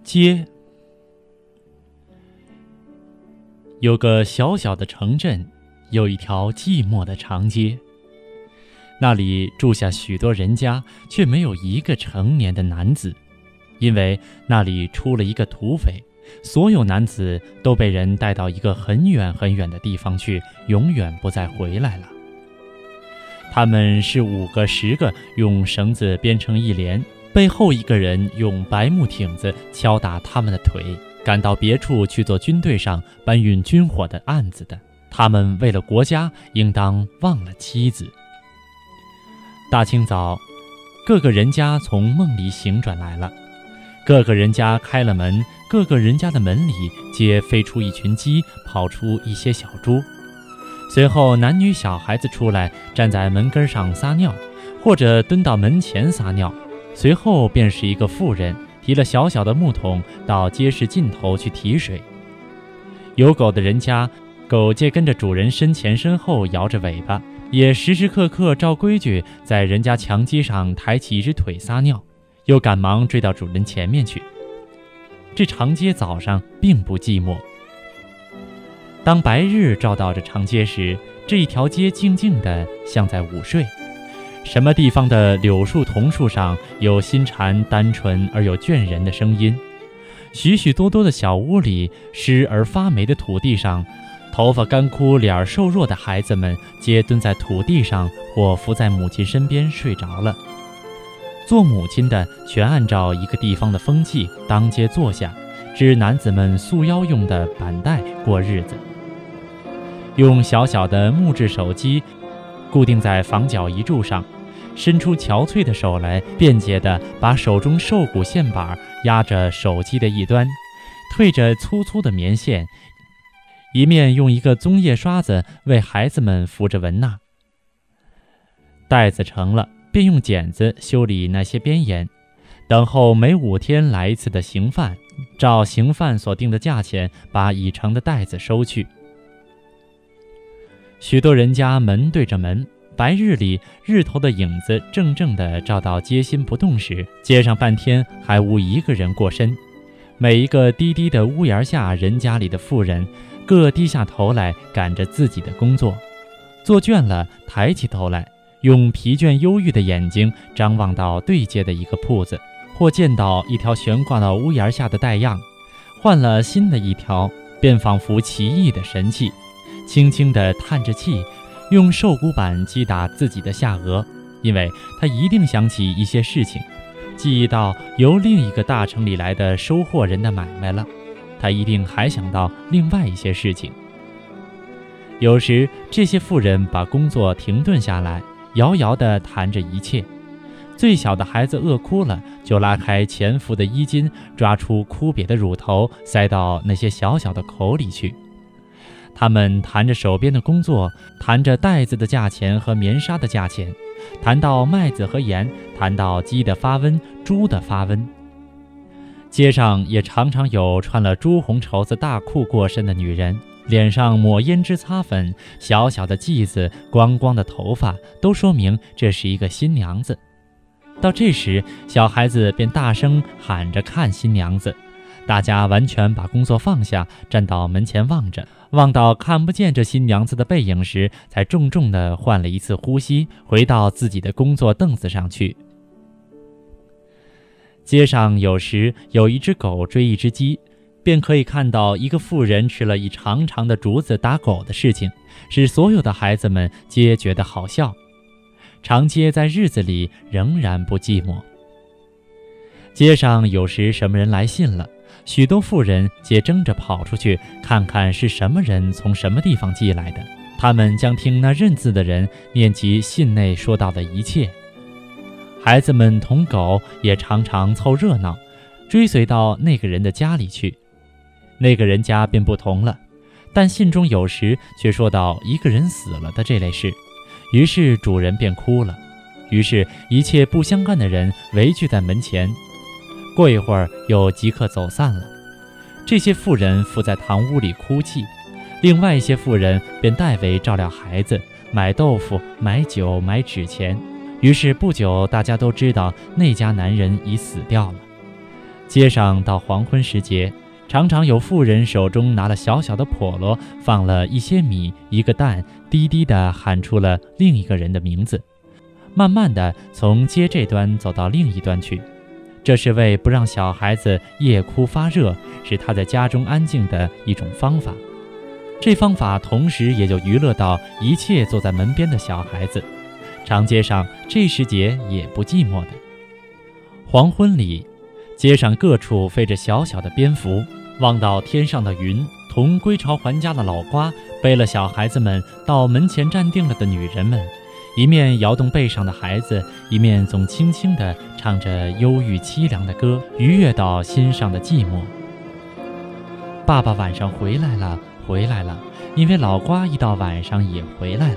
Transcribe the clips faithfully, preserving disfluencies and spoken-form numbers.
街。有个小小的城镇，有一条寂寞的长街，那里住下许多人家，却没有一个成年的男子，因为那里出了一个土匪，所有男子都被人带到一个很远很远的地方去，永远不再回来了。他们是五个十个用绳子编成一连，背后一个人用白木挺子敲打他们的腿，赶到别处去做军队上搬运军火的案子的。他们为了国家，应当忘了妻子。大清早，各个人家从梦里醒转来了，各个人家开了门，各个人家的门里皆飞出一群鸡，跑出一些小猪。随后男女小孩子出来，站在门根上撒尿，或者蹲到门前撒尿。随后便是一个妇人提了小小的木桶到街市尽头去提水。有狗的人家，狗皆跟着主人身前身后摇着尾巴，也时时刻刻照规矩在人家墙基上抬起一只腿撒尿，又赶忙追到主人前面去。这长街早上并不寂寞。当白日照到这长街时，这一条街静静的像在午睡。什么地方的柳树桐树上有心禅单纯而有倦人的声音，许许多多的小屋里，湿而发霉的土地上，头发干枯脸瘦弱的孩子们皆蹲在土地上或伏在母亲身边睡着了。做母亲的全按照一个地方的风气当街坐下，支男子们束腰用的板带过日子，用小小的木质手机固定在房角一柱上，伸出憔悴的手来，便捷地把手中瘦骨线板压着手机的一端，褪着粗粗的棉线，一面用一个棕叶刷子为孩子们扶着纹纳。带子成了，便用剪子修理那些边沿，等候每五天来一次的刑犯，照刑犯所定的价钱把已成的带子收去。许多人家门对着门，白日里日头的影子正正地照到街心不动时，街上半天还无一个人过身。每一个低低的屋檐下人家里的妇人，各低下头来赶着自己的工作，做倦了抬起头来，用疲倦忧郁的眼睛张望到对街的一个铺子，或见到一条悬挂到屋檐下的带样，换了新的一条，便仿佛奇异的神气，轻轻地叹着气，用瘦骨板击打自己的下颚，因为他一定想起一些事情，记忆到由另一个大城里来的收货人的买卖了，他一定还想到另外一些事情。有时这些妇人把工作停顿下来，遥遥地谈着一切。最小的孩子饿哭了，就拉开前服的衣襟，抓出枯瘪的乳头，塞到那些小小的口里去。他们谈着手边的工作，谈着袋子的价钱和棉纱的价钱，谈到麦子和盐，谈到鸡的发温，猪的发温。街上也常常有穿了朱红绸子大裤过身的女人，脸上抹胭脂擦粉，小小的髻子，光光的头发，都说明这是一个新娘子。到这时，小孩子便大声喊着看新娘子，大家完全把工作放下，站到门前望着，望到看不见这新娘子的背影时，才重重地换了一次呼吸，回到自己的工作凳子上去。街上有时有一只狗追一只鸡，便可以看到一个妇人持了一长长的竹子打狗的事情，使所有的孩子们皆觉得好笑。长街在日子里仍然不寂寞。街上有时什么人来信了，许多妇人皆争着跑出去看看是什么人从什么地方寄来的，他们将听那认字的人念及信内说到的一切。孩子们同狗也常常凑热闹，追随到那个人的家里去。那个人家便不同了，但信中有时却说到一个人死了的这类事，于是主人便哭了，于是一切不相干的人围聚在门前，过一会儿又即刻走散了。这些妇人伏在堂屋里哭泣，另外一些妇人便代为照料孩子，买豆腐，买酒，买纸钱。于是不久大家都知道那家男人已死掉了。 街上到黄昏时节，常常有妇人手中拿了小小的笸箩，放了一些米，一个蛋，低低地喊出了另一个人的名字，慢慢地从街这端走到另一端去。这是为不让小孩子夜哭发热，使他在家中安静的一种方法。这方法同时也就娱乐到一切坐在门边的小孩子。长街上这时节也不寂寞的。黄昏里，街上各处飞着小小的蝙蝠，望到天上的云，同归巢还家的老瓜，背了小孩子们到门前站定了的女人们，一面摇动背上的孩子，一面总轻轻地唱着忧郁凄凉的歌，愉悦到心上的寂寞。爸爸晚上回来了，回来了，因为老瓜一到晚上也回来了。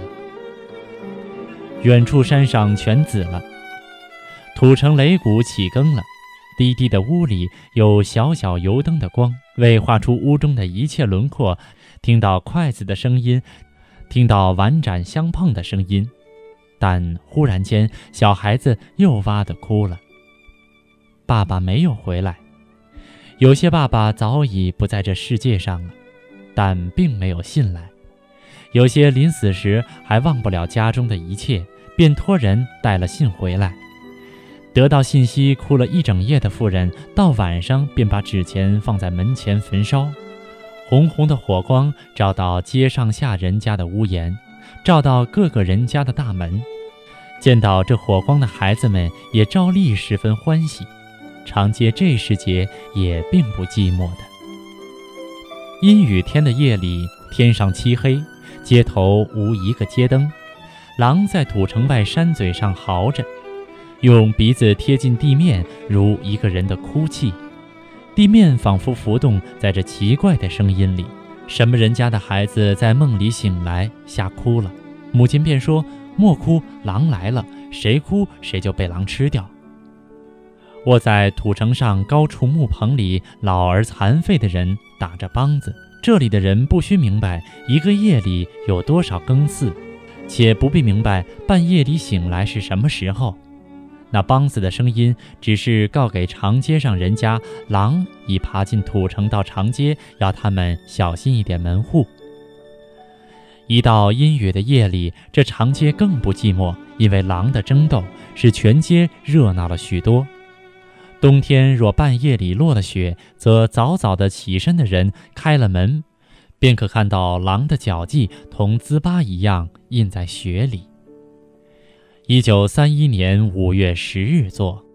远处山上全紫了，土城擂鼓起更了，低低的屋里有小小油灯的光，为画出屋中的一切轮廓。听到筷子的声音，听到碗盏相碰的声音，但忽然间小孩子又哇地哭了。爸爸没有回来，有些爸爸早已不在这世界上了，但并没有信来。有些临死时还忘不了家中的一切，便托人带了信回来。得到信息哭了一整夜的妇人，到晚上便把纸钱放在门前焚烧。红红的火光照到街上下人家的屋檐，照到各个人家的大门。见到这火光的孩子们也照例十分欢喜。长街这时节也并不寂寞的。阴雨天的夜里，天上漆黑，街头无一个街灯，狼在土城外山嘴上嚎着，用鼻子贴近地面，如一个人的哭泣。地面仿佛浮动在这奇怪的声音里。什么人家的孩子在梦里醒来，吓哭了，母亲便说：莫哭，狼来了，谁哭谁就被狼吃掉。卧在土城上高处木棚里，老而残废的人打着梆子。这里的人不需明白一个夜里有多少更次，且不必明白半夜里醒来是什么时候。那梆子的声音只是告给长街上人家，狼已爬进土城到长街，要他们小心一点门户。一到阴雨的夜里，这长街更不寂寞，因为狼的争斗使全街热闹了许多。冬天若半夜里落了雪，则早早的起身的人开了门，便可看到狼的脚迹同糍粑一样印在雪里。一九三一年五月十日作。